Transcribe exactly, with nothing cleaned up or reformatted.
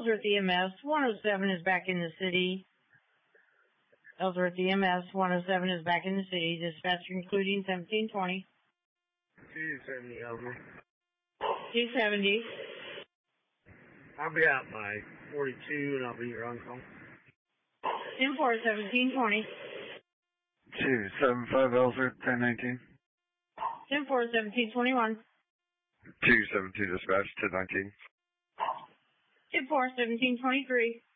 Ellsworth E M S, one oh seven is back in the city. Ellsworth E M S, one oh seven is back in the city. Dispatcher including seventeen twenty. two seventy Ellsworth. two seventy. I'll be out by forty-two and I'll be here on call. ten four, seventeen twenty. two seven five Ellsworth, ten nineteen. ten four, seventeen twenty-one. two seventeen dispatch, ten nineteen. ten four, seventeen twenty-three.